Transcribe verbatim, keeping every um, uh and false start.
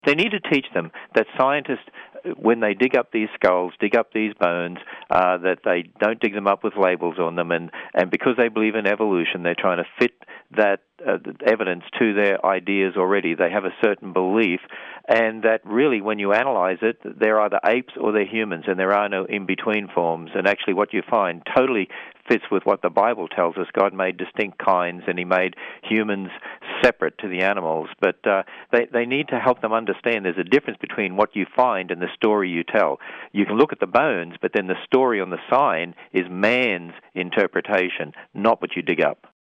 they need to teach them that scientists, when they dig up these skulls, dig up these bones, uh, that they don't dig them up with labels on them, and, and because they believe in evolution, they're trying to fit that uh, evidence to their ideas already. They have a certain belief, and that really, when you analyze it, they're either apes or they're humans, and there are no in-between forms. And actually what you find totally fits with what the Bible tells us. God made distinct kinds, and he made humans separate to the animals. But uh, they, they need to help them understand there's a difference between what you find and the story you tell. You can look at the bones, but then the story on the sign is man's interpretation, not what you dig up.